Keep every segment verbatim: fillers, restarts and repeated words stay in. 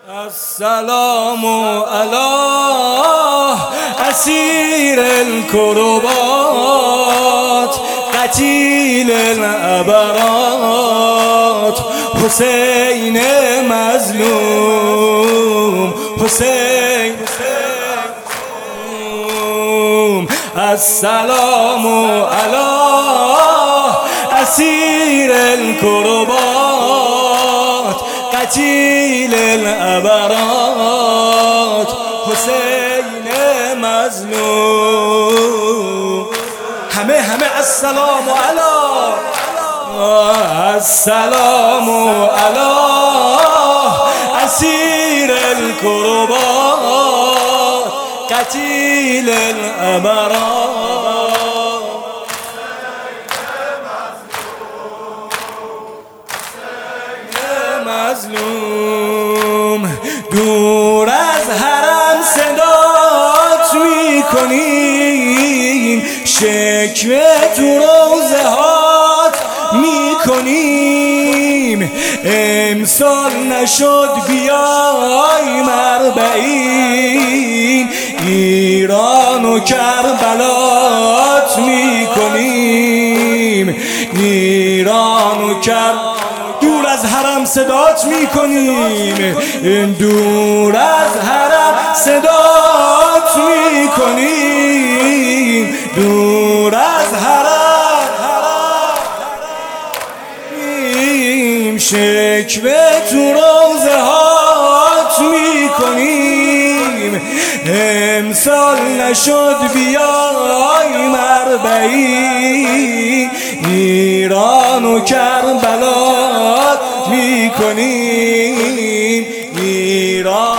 السلام علی اسیر الکربات قتیل العبرات حسین مظلوم حسین السلام علی اسیر الکربات قتیل العبرات حسین مظلوم. همه همه السلام علی السلام علی اسیر الکربات قتیل العبرات مظلوم. دور از حرم صدات میکنیم، شکوه تو روزه هات میکنیم. امسال نشد بیایم اربعین، ایران و کربلات میکنیم. ایران و کربلات دور از حرم صدات میکنیم، دور از حرم صدات میکنیم. دور از حرم شکوه تو روزه هات میکنیم. امسال نشد بیایم اربعین، ایران و کربلات میکنیم. ایران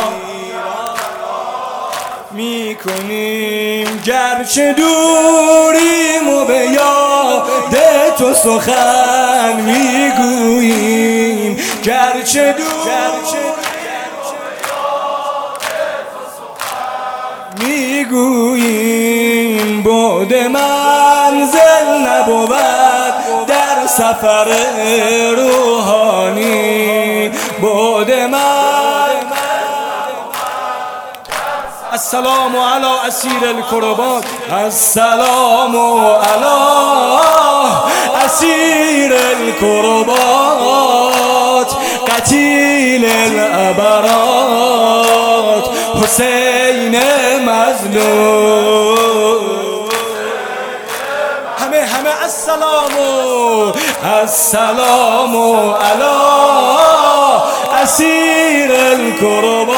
میکنیم. گرچه دوریم و به یاد تو سخن میگوییم، گرچه دور میگوییم. بعد منزل نبود در سفر روحانی، بعد من. السلام علی اسیر الکربات السلام علی اسیر الکربات قتیل العبرات حسین مظلوم. همه همه السلام السلام علی اسیر الکربات